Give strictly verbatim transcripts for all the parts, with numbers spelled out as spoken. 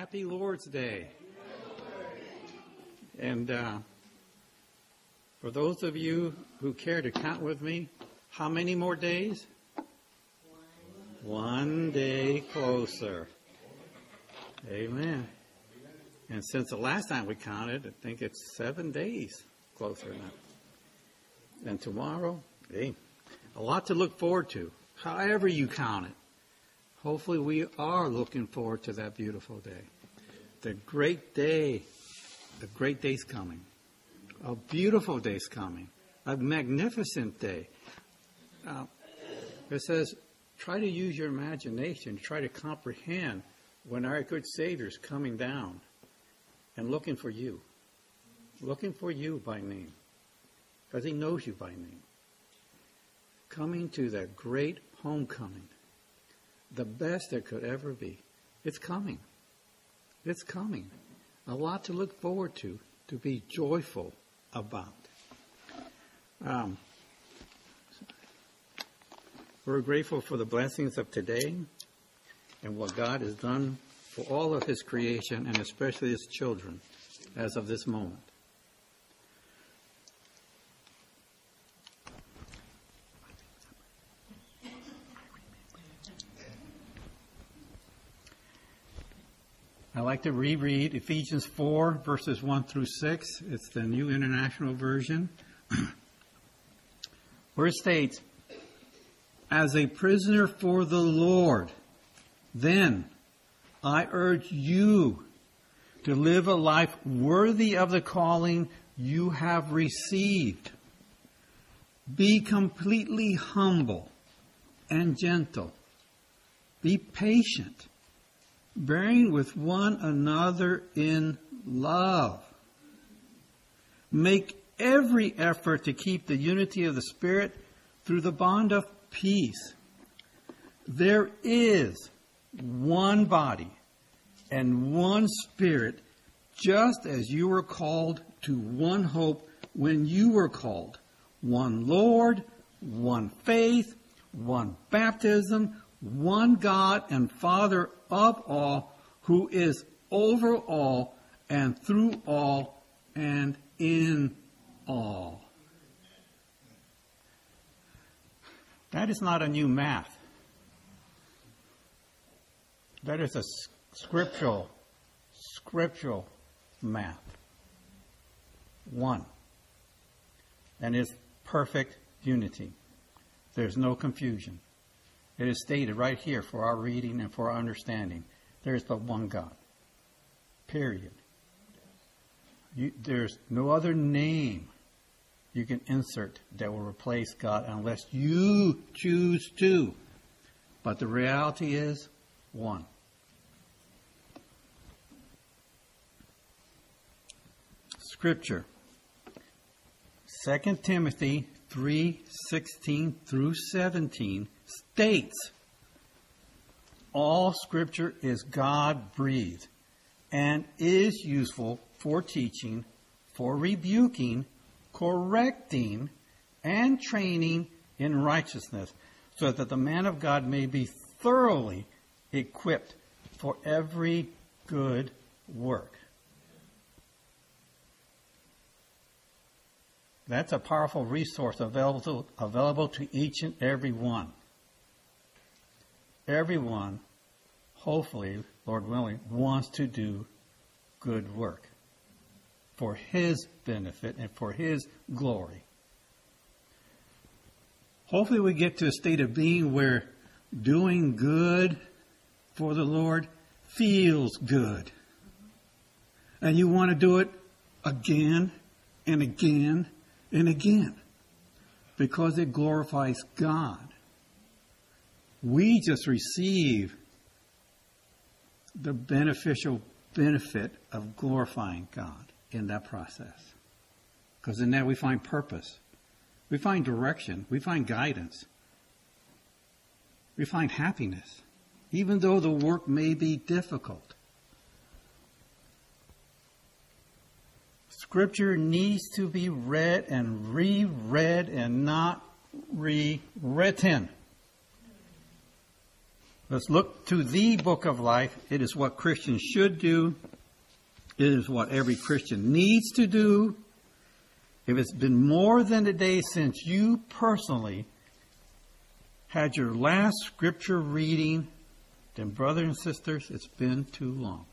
Happy Lord's Day. And uh, for those of you who care to count with me, how many more days? One, One day closer. Amen. And since the last time we counted, I think it's seven days closer now. And tomorrow, hey, a lot to look forward to, however you count it. Hopefully we are looking forward to that beautiful day. The great day, the great day's coming. A beautiful day's coming. A magnificent day. Uh, it says, try to use your imagination, try to comprehend when our good Savior's coming down and looking for you. Looking for you by name. Because he knows you by name. Coming to that great homecoming. The best there could ever be. It's coming. It's coming. A lot to look forward to, to be joyful about. Um, we're grateful for the blessings of today and what God has done for all of his creation and especially his children as of this moment. I like to reread Ephesians four, verses one through six. It's the New International Version. Where it states, as a prisoner for the Lord, then I urge you to live a life worthy of the calling you have received. Be completely humble and gentle. Be patient, bearing with one another in love. Make every effort to keep the unity of the Spirit through the bond of peace. There is one body and one Spirit, just as you were called to one hope when you were called. One Lord, one faith, one baptism, one God and Father of all, who is over all and through all and in all. That is not a new math. That is a scriptural, scriptural math. One. And it's perfect unity. There's no confusion. It is stated right here for our reading and for our understanding. There is but one God. Period. You, there's no other name you can insert that will replace God unless you choose to. But the reality is one. Scripture. Second Timothy three sixteen through seventeen states, all Scripture is God-breathed and is useful for teaching, for rebuking, correcting, and training in righteousness, so that the man of God may be thoroughly equipped for every good work. That's a powerful resource available to, available to each and every one. Everyone, hopefully, Lord willing, wants to do good work for his benefit and for his glory. Hopefully we get to a state of being where doing good for the Lord feels good. And you want to do it again and again and again because it glorifies God. We just receive the beneficial benefit of glorifying God in that process. Because in that we find purpose. We find direction. We find guidance. We find happiness. Even though the work may be difficult. Scripture needs to be read and reread and not rewritten. Let's look to the book of life. It is what Christians should do. It is what every Christian needs to do. If it's been more than a day since you personally had your last scripture reading, then brothers and sisters, it's been too long.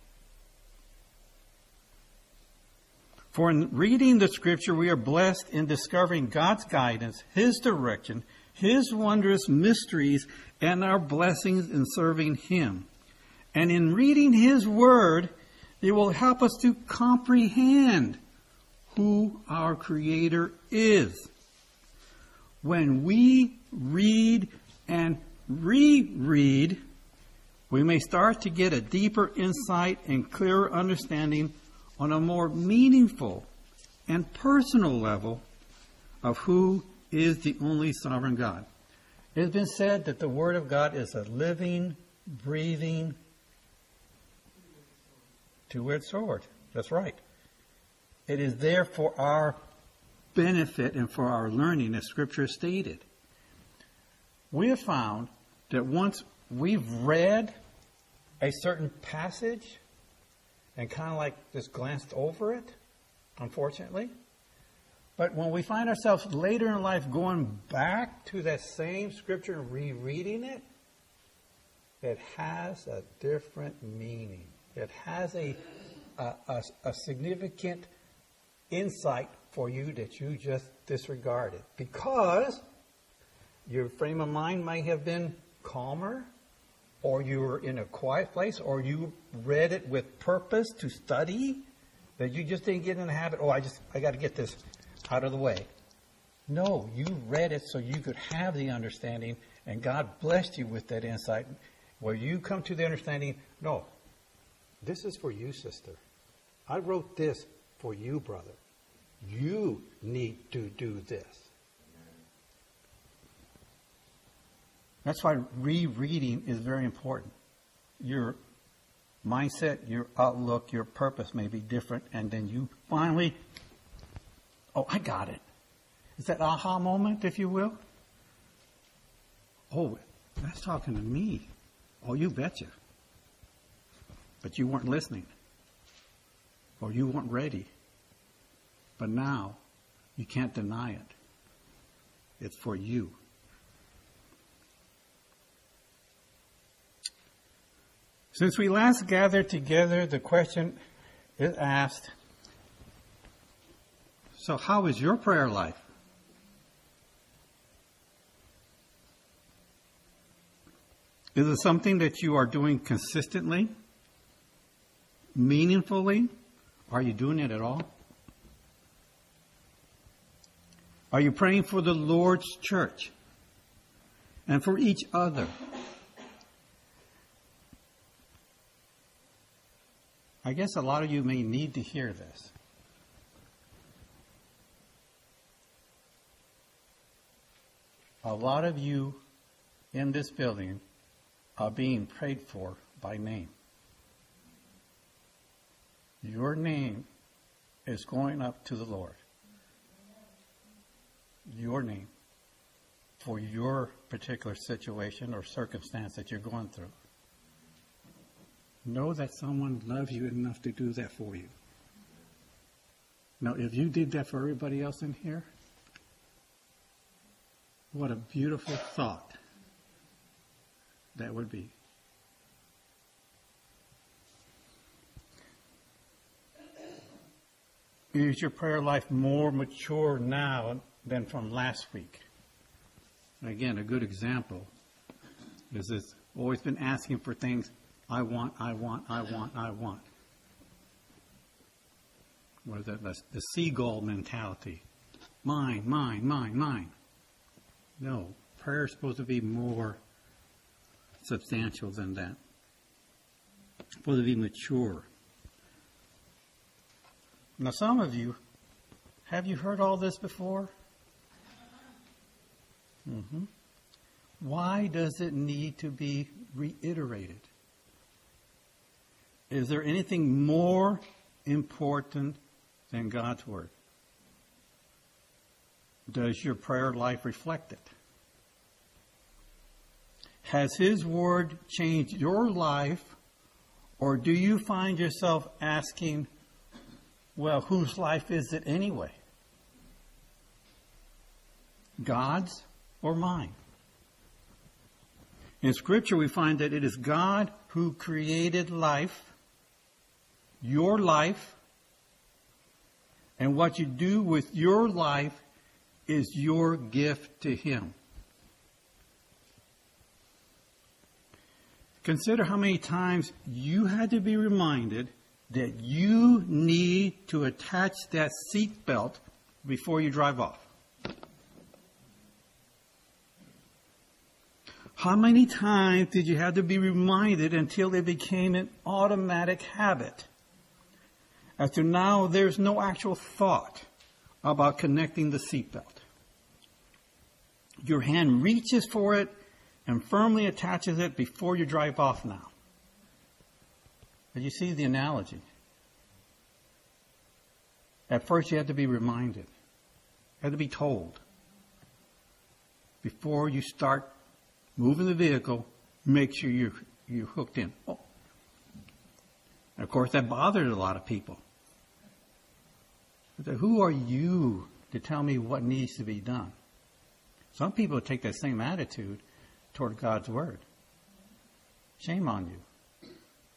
For in reading the scripture, we are blessed in discovering God's guidance, His direction, His wondrous mysteries, and our blessings in serving Him. And in reading His Word, it will help us to comprehend who our Creator is. When we read and reread, we may start to get a deeper insight and clearer understanding on a more meaningful and personal level of who is the only sovereign God. It has been said that the Word of God is a living, breathing, two-edged sword. That's right. It is there for our benefit and for our learning, as Scripture stated. We have found that once we've read a certain passage and kind of like just glanced over it, unfortunately, but when we find ourselves later in life going back to that same Scripture and rereading it, it has a different meaning. It has a, a, a, a significant insight for you that you just disregarded, because your frame of mind might have been calmer, or you were in a quiet place, or you read it with purpose to study, that you just didn't get in the habit, oh, I just, I got to get this out of the way. No, you read it so you could have the understanding, and God blessed you with that insight, where you come to the understanding, no, this is for you, sister. I wrote this for you, brother. You need to do this. That's why rereading is very important. Your mindset, your outlook, your purpose may be different, and then you finally, oh, I got it. It's that aha moment, if you will. Oh, that's talking to me. Oh, you betcha. But you weren't listening. Or you weren't ready. But now, you can't deny it. It's for you. Since we last gathered together, the question is asked, so how is your prayer life? Is it something that you are doing consistently, meaningfully? Are you doing it at all? Are you praying for the Lord's church and for each other? I guess a lot of you may need to hear this. A lot of you in this building are being prayed for by name. Your name is going up to the Lord. Your name for your particular situation or circumstance that you're going through. Know that someone loves you enough to do that for you. Now, if you did that for everybody else in here, what a beautiful thought that would be. Is your prayer life more mature now than from last week? Again, a good example is it's always been asking for things, I want, I want, I want, I want. What is that? The, the seagull mentality. Mine, mine, mine, mine. No, prayer is supposed to be more substantial than that. It's supposed to be mature. Now, some of you, have you heard all this before? Mm-hmm. Why does it need to be reiterated? Is there anything more important than God's Word? Does your prayer life reflect it? Has His Word changed your life, or do you find yourself asking, well, whose life is it anyway? God's or mine? In Scripture, we find that it is God who created life, your life, and what you do with your life is your gift to Him. Consider how many times you had to be reminded that you need to attach that seat belt before you drive off. How many times did you have to be reminded until it became an automatic habit? As to now, there's no actual thought about connecting the seatbelt. Your hand reaches for it and firmly attaches it before you drive off now. But you see the analogy. At first, you had to be reminded. You had to be told. Before you start moving the vehicle, make sure you're, you're hooked in. Oh. And of course, that bothered a lot of people. But who are you to tell me what needs to be done? Some people take that same attitude toward God's Word. Shame on you.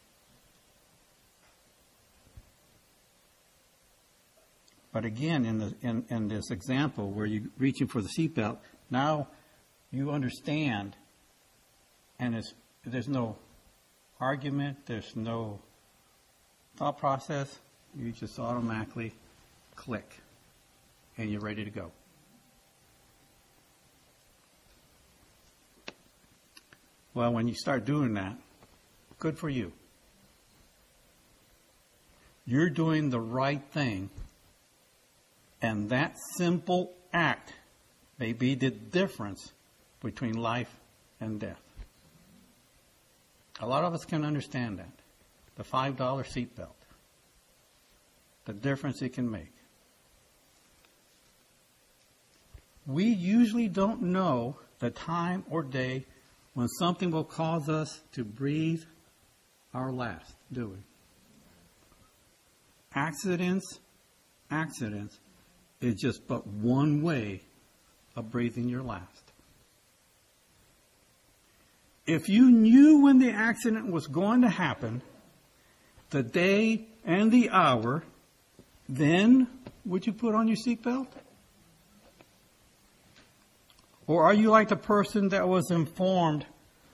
But again, in, the, in, in this example where you're reaching for the seatbelt, now you understand, and it's, there's no argument, there's no thought process. You just automatically click, and you're ready to go. Well, when you start doing that, good for you. You're doing the right thing, and that simple act may be the difference between life and death. A lot of us can understand that. The five dollar seatbelt. The difference it can make. We usually don't know the time or day when something will cause us to breathe our last, do we? Accidents, accidents is just but one way of breathing your last. If you knew when the accident was going to happen, the day and the hour, then would you put on your seatbelt? Or are you like the person that was informed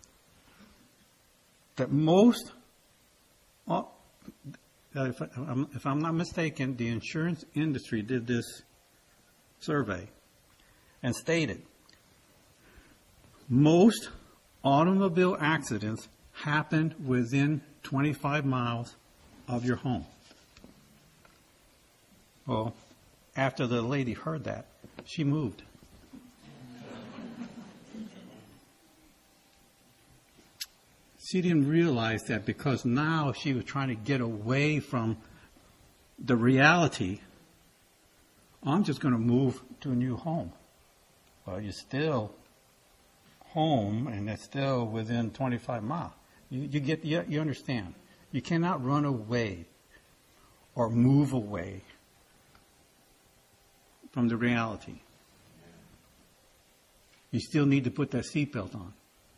that most, well, if, I'm, if I'm not mistaken, the insurance industry did this survey and stated most automobile accidents happened within twenty-five miles of your home. Well, after the lady heard that, she moved. She didn't realize that because now she was trying to get away from the reality. I'm just going to move to a new home. Well, you're still home, and it's still within twenty-five miles. You, you get, you, you understand. You cannot run away or move away from the reality. You still need to put that seatbelt on.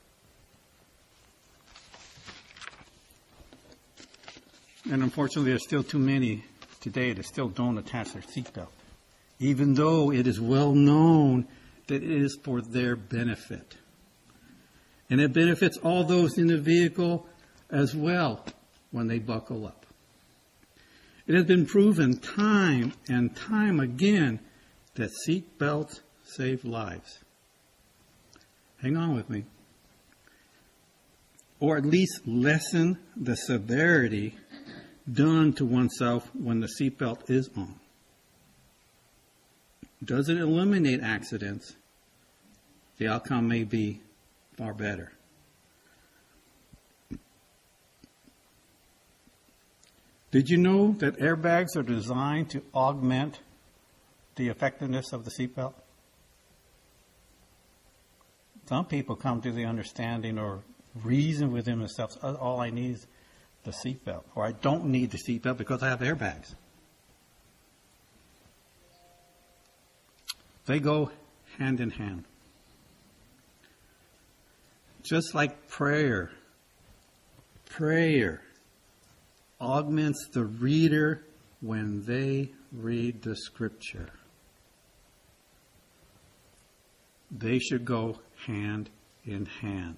And unfortunately, there's still too many today that still don't attach their seatbelt, even though it is well known that it is for their benefit. And it benefits all those in the vehicle as well when they buckle up. It has been proven time and time again that seat belts save lives. Hang on with me. Or at least lessen the severity done to oneself when the seatbelt is on. Does it eliminate accidents? The outcome may be far better. Did you know that airbags are designed to augment the effectiveness of the seatbelt? Some people come to the understanding or reason within themselves, "Oh, all I need is the seatbelt," or "I don't need the seatbelt because I have airbags." They go hand in hand. Just like prayer, prayer augments the reader when they read the Scripture. They should go hand in hand.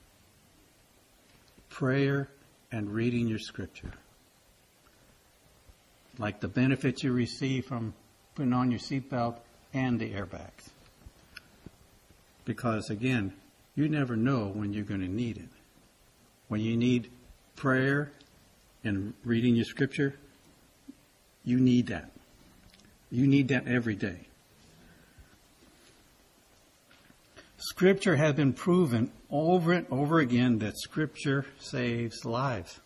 Prayer and reading your Scripture. Like the benefits you receive from putting on your seatbelt and the airbags. Because again, you never know when you're going to need it. When you need prayer and reading your Scripture, you need that. You need that every day. Scripture has been proven over and over again that Scripture saves lives.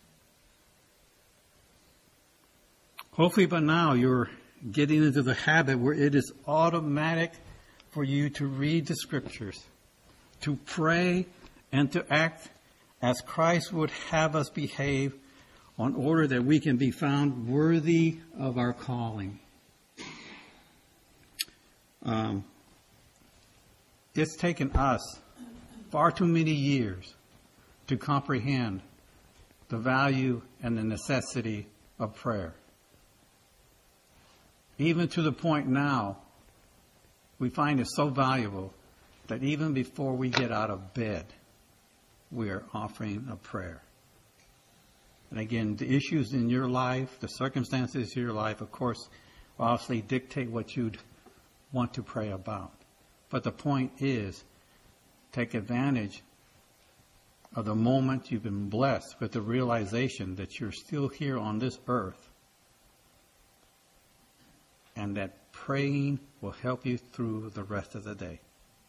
Hopefully by now you're getting into the habit where it is automatic for you to read the Scriptures, to pray, and to act as Christ would have us behave in order that we can be found worthy of our calling. Um, it's taken us far too many years to comprehend the value and the necessity of prayer. Even to the point now, we find it so valuable that even before we get out of bed, we are offering a prayer. And again, the issues in your life, the circumstances in your life, of course, obviously dictate what you'd want to pray about. But the point is, take advantage of the moment you've been blessed with the realization that you're still here on this earth, and that praying will help you through the rest of the day.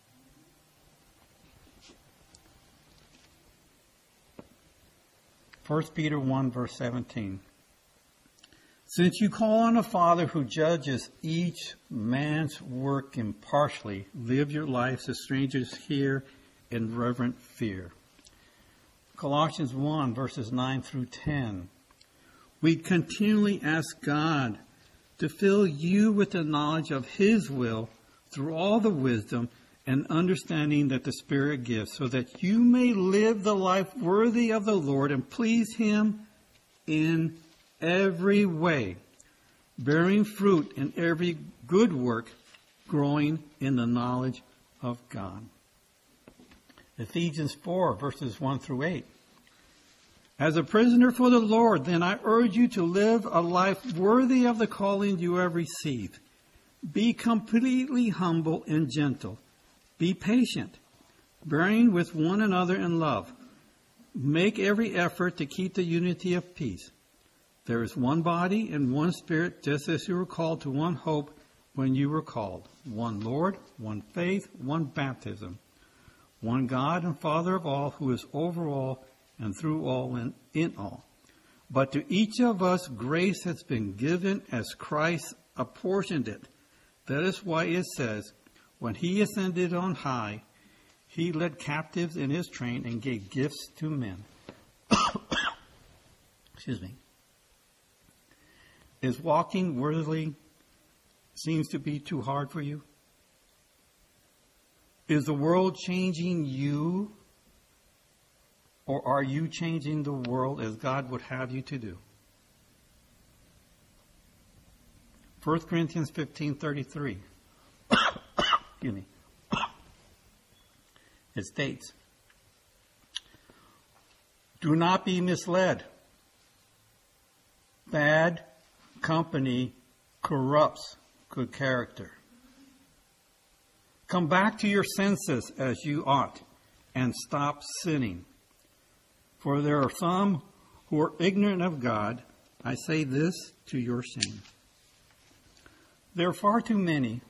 First Peter one, verse seventeen. Since you call on a Father who judges each man's work impartially, live your lives as strangers here in reverent fear. Colossians one, verses nine through ten. We continually ask God to fill you with the knowledge of His will through all the wisdom and understanding that the Spirit gives, so that you may live the life worthy of the Lord and please Him in every way, bearing fruit in every good work, growing in the knowledge of God. Ephesians four, verses one through eight. As a prisoner for the Lord, then I urge you to live a life worthy of the calling you have received. Be completely humble and gentle. Be patient, bearing with one another in love. Make every effort to keep the unity of peace. There is one body and one Spirit, just as you were called to one hope when you were called. One Lord, one faith, one baptism. One God and Father of all, who is over all and through all and in all. But to each of us grace has been given as Christ apportioned it. That is why it says, when He ascended on high, He led captives in His train and gave gifts to men. Excuse me. Is walking worthily seems to be too hard for you? Is the world changing you? Or are you changing the world as God would have you to do? First Corinthians fifteen thirty-three. Excuse me. It states, do not be misled. Bad company corrupts good character. Come back to your senses as you ought and stop sinning. For there are some who are ignorant of God. I say this to your shame. There are far too many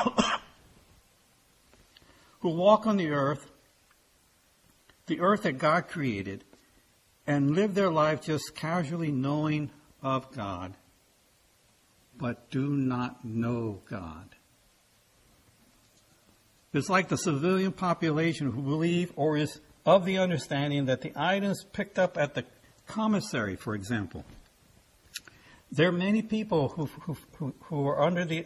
who walk on the earth, the earth that God created, and live their life just casually knowing of God, but do not know God. is like the civilian population who believe or is of the understanding that the items picked up at the commissary, for example. There are many people who, who, who, who are under the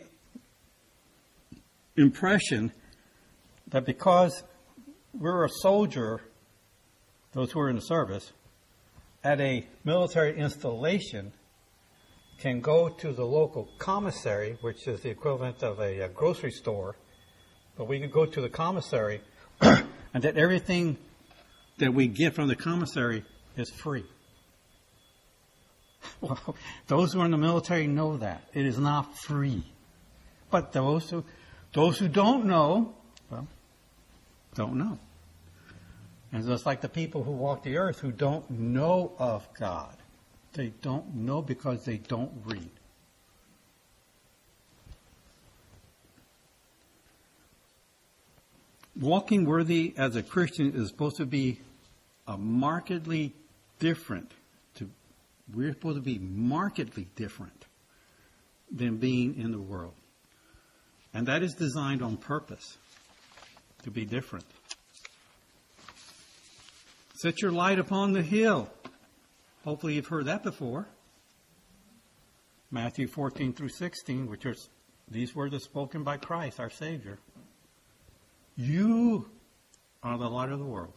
impression that because we're a soldier, those who are in the service, at a military installation, can go to the local commissary, which is the equivalent of a, a grocery store, but we could go to the commissary and that everything that we get from the commissary is free. Well, those who are in the military know that. It is not free. But those who, those who don't know, well, don't know. And just like the people who walk the earth who don't know of God. They don't know because they don't read. Walking worthy as a Christian is supposed to be a markedly different. To, we're supposed to be markedly different than being in the world. And that is designed on purpose, to be different. Set your light upon the hill. Hopefully you've heard that before. Matthew fourteen through sixteen, which are, these words are spoken by Christ, our Savior. You are the light of the world.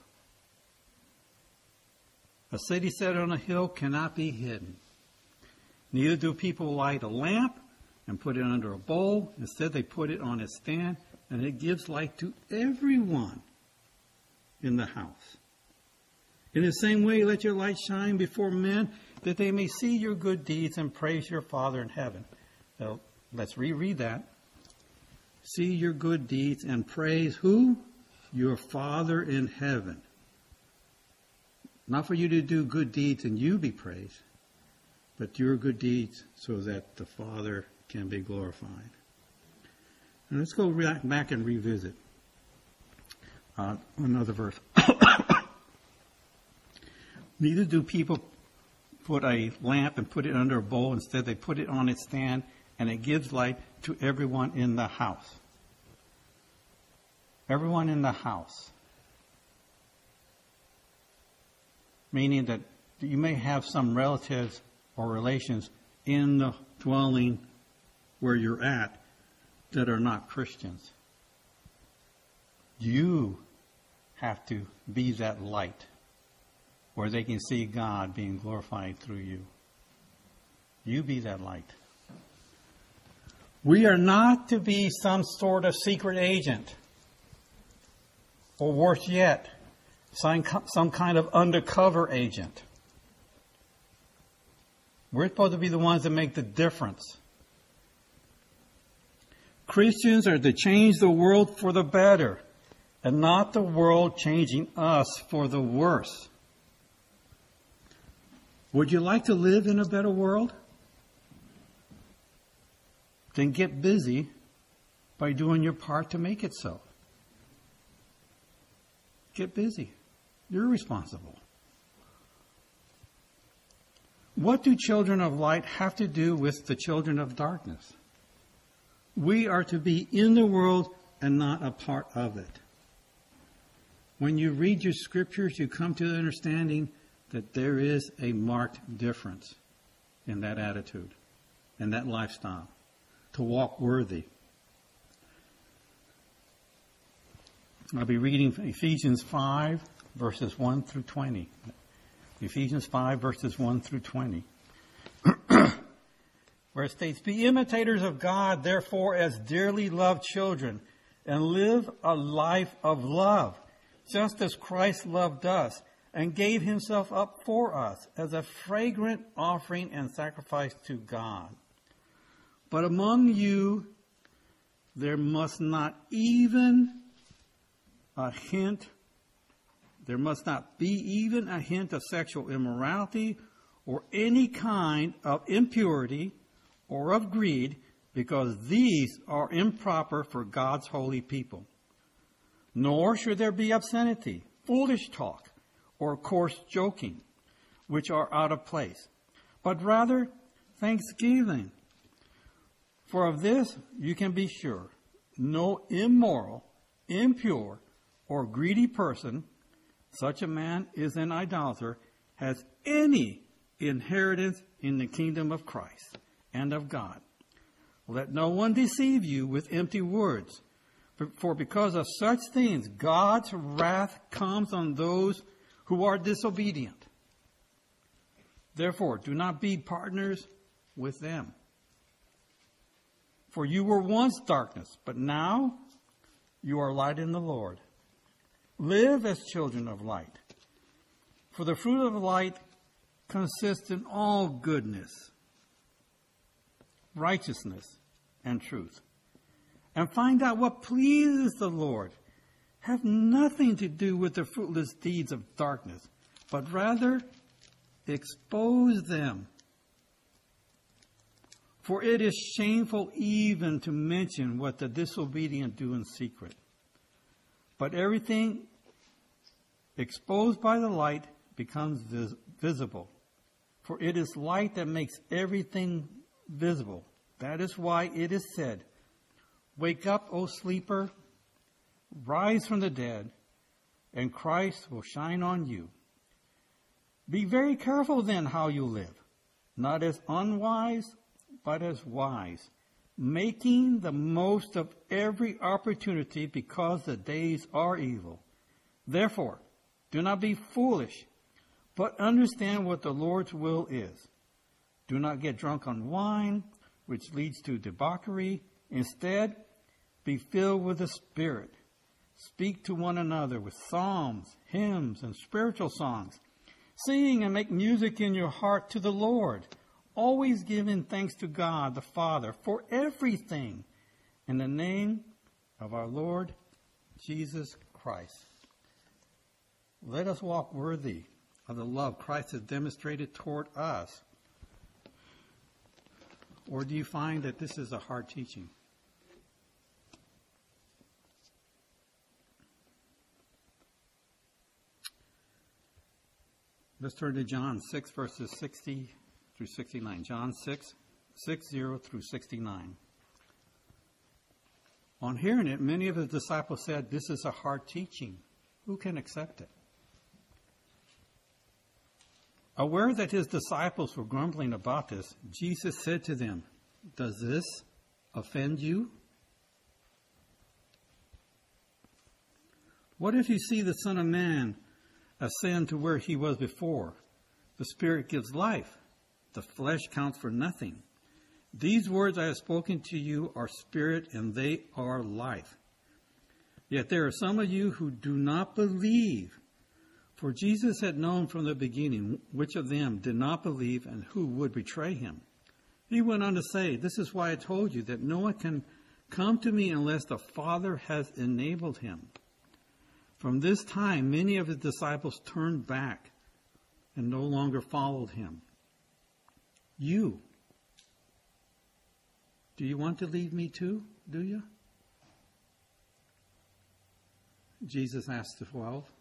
A city set on a hill cannot be hidden. Neither do people light a lamp and put it under a bowl. Instead, they put it on a stand, and it gives light to everyone in the house. In the same way, let your light shine before men, that they may see your good deeds and praise your Father in heaven. Now, let's reread that. See your good deeds and praise who? Your Father in heaven. Not for you to do good deeds and you be praised, but your good deeds so that the Father can be glorified. And let's go back and revisit uh, another verse. Neither do people put a lamp and put it under a bowl. Instead, they put it on its stand, and it gives light to everyone in the house. Everyone in the house. Meaning that you may have some relatives or relations in the dwelling where you're at that are not Christians. You have to be that light where they can see God being glorified through you. You be that light. We are not to be some sort of secret agent. Or worse yet, some, some kind of undercover agent. We're supposed to be the ones that make the difference. Christians are to change the world for the better, and not the world changing us for the worse. Would you like to live in a better world? Then get busy by doing your part to make it so. Get busy. You're responsible. What do children of light have to do with the children of darkness? We are to be in the world and not a part of it. When you read your scriptures, you come to the understanding that there is a marked difference in that attitude and that lifestyle. To walk worthy. I'll be reading Ephesians five, verses one through twenty. Ephesians five, verses one through twenty. Where it states, be imitators of God, therefore, as dearly loved children, and live a life of love, just as Christ loved us, and gave himself up for us as a fragrant offering and sacrifice to God. But among you, there must not even a hint, there must not be even a hint of sexual immorality or any kind of impurity or of greed, because these are improper for God's holy people. Nor should there be obscenity, foolish talk, or coarse joking, which are out of place, but rather thanksgiving. For of this you can be sure, no immoral, impure or greedy person, such a man is an idolater, has any inheritance in the kingdom of Christ and of God. Let no one deceive you with empty words, for because of such things God's wrath comes on those who are disobedient. Therefore, do not be partners with them. For you were once darkness, but now you are light in the Lord. Live as children of light. For the fruit of light consists in all goodness, righteousness, and truth. And find out what pleases the Lord. Have nothing to do with the fruitless deeds of darkness, but rather expose them. For it is shameful even to mention what the disobedient do in secret. But everything exposed by the light becomes vis- visible. For it is light that makes everything visible. That is why it is said, "Wake up, O sleeper, rise from the dead, and Christ will shine on you." Be very careful then how you live, not as unwise, but as wise, making the most of every opportunity because the days are evil. Therefore, do not be foolish, but understand what the Lord's will is. Do not get drunk on wine, which leads to debauchery. Instead, be filled with the Spirit. Speak to one another with psalms, hymns, and spiritual songs. Sing and make music in your heart to the Lord, always giving thanks to God the Father for everything in the name of our Lord Jesus Christ. Let us walk worthy of the love Christ has demonstrated toward us. Or do you find that this is a hard teaching? Let's turn to John six, verses sixty through sixty-nine. John six, sixty through sixty-nine. On hearing it, many of the disciples said, "This is a hard teaching. Who can accept it?" Aware that his disciples were grumbling about this, Jesus said to them, "Does this offend you? What if you see the Son of Man ascend to where he was before? The Spirit gives life. The flesh counts for nothing. These words I have spoken to you are spirit and they are life. Yet there are some of you who do not believe." For Jesus had known from the beginning which of them did not believe and who would betray him. He went on to say, "This is why I told you that no one can come to me unless the Father has enabled him." From this time, many of his disciples turned back and no longer followed him. You, do you want to leave me too, do you? Jesus asked the twelve.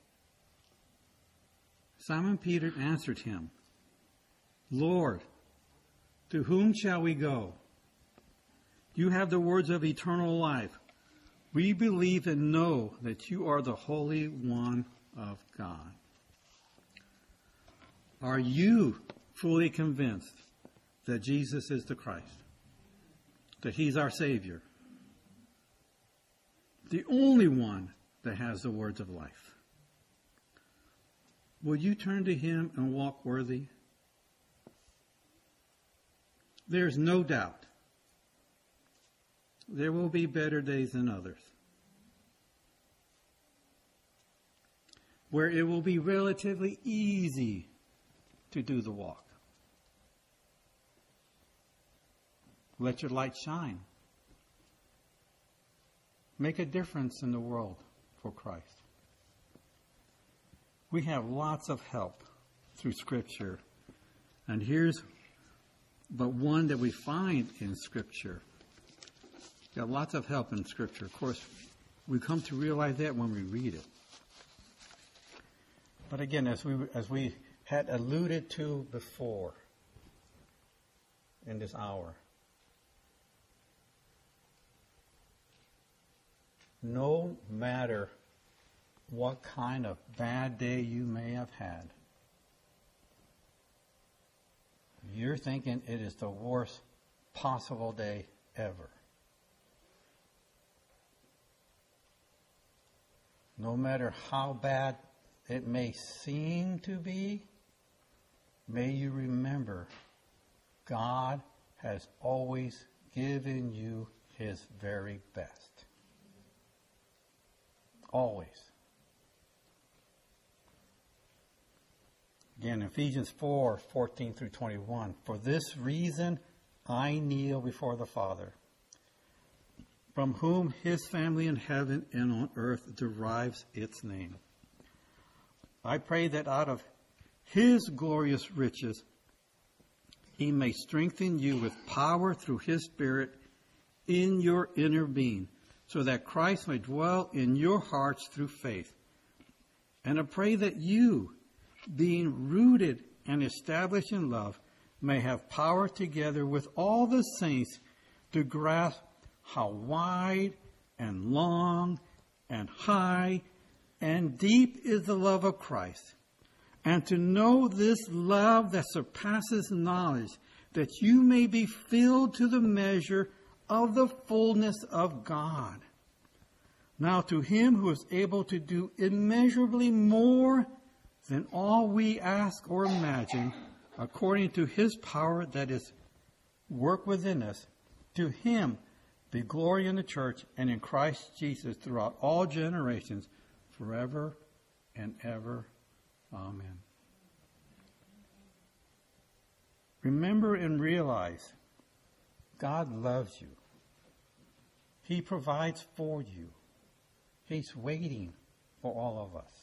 Simon Peter answered him, "Lord, to whom shall we go? You have the words of eternal life. We believe and know that you are the Holy One of God." Are you fully convinced that Jesus is the Christ? That he's our Savior? The only one that has the words of life. Will you turn to him and walk worthy? There's no doubt there will be better days than others, where it will be relatively easy to do the walk. Let your light shine. Make a difference in the world for Christ. We have lots of help through Scripture. And here's but one that we find in Scripture. We've got lots of help in Scripture. Of course, we come to realize that when we read it. But again, as we as we had alluded to before in this hour, no matter what kind of bad day you may have had, you're thinking it is the worst possible day ever. No matter how bad it may seem to be, may you remember God has always given you His very best. Always. Again, Ephesians four, fourteen through twenty-one. For this reason I kneel before the Father, from whom His family in heaven and on earth derives its name. I pray that out of His glorious riches He may strengthen you with power through His Spirit in your inner being, so that Christ may dwell in your hearts through faith. And I pray that you, being rooted and established in love, may have power together with all the saints to grasp how wide and long and high and deep is the love of Christ, and to know this love that surpasses knowledge, that you may be filled to the measure of the fullness of God. Now to Him who is able to do immeasurably more than all we ask or imagine, according to His power that is work within us, to Him be glory in the church and in Christ Jesus throughout all generations, forever and ever. Amen. Remember and realize God loves you. He provides for you. He's waiting for all of us.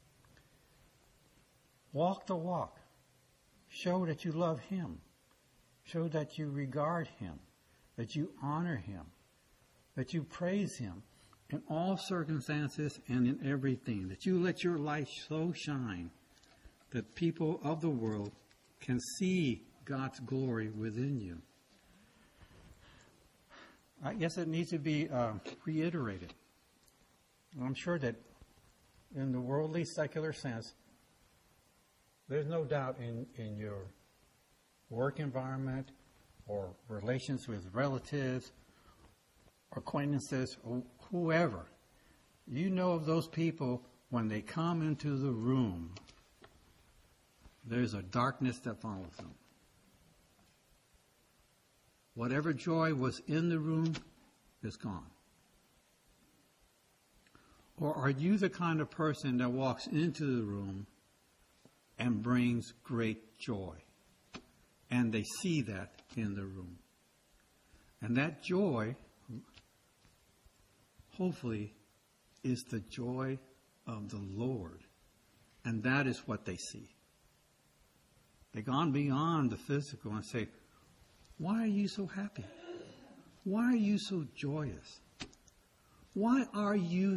Walk the walk. Show that you love Him. Show that you regard Him, that you honor Him, that you praise Him in all circumstances and in everything, that you let your light so shine that people of the world can see God's glory within you. I guess it needs to be uh, reiterated. I'm sure that in the worldly, secular sense, there's no doubt in, in your work environment or relations with relatives, acquaintances, or whoever, you know of those people when they come into the room, there's a darkness that follows them. Whatever joy was in the room is gone. Or are you the kind of person that walks into the room and brings great joy? And they see that in the room. And that joy, hopefully, is the joy of the Lord. And that is what they see. They've gone beyond the physical and say, why are you so happy? Why are you so joyous? Why are you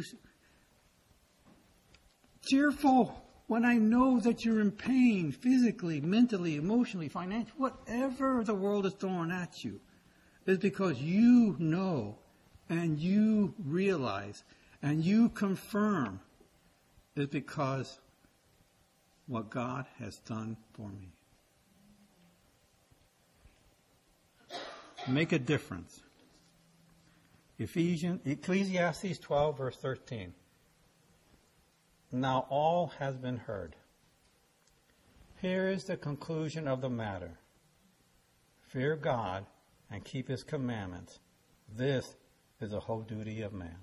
cheerful when I know that you're in pain physically, mentally, emotionally, financially, whatever the world is throwing at you? It's because you know and you realize and you confirm it's because what God has done for me. Make a difference. Ephesians, Ecclesiastes twelve, verse thirteen. Now all has been heard. Here is the conclusion of the matter. Fear God and keep His commandments. This is the whole duty of man.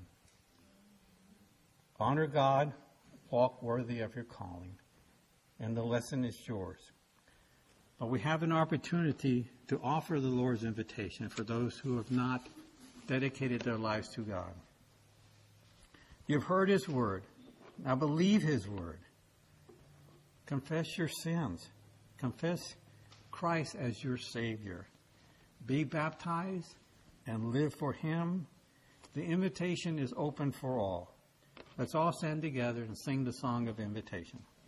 Honor God, walk worthy of your calling, and the lesson is yours. But we have an opportunity to offer the Lord's invitation for those who have not dedicated their lives to God. You've heard His word. Now believe His word. Confess your sins. Confess Christ as your Savior. Be baptized and live for Him. The invitation is open for all. Let's all stand together and sing the song of invitation.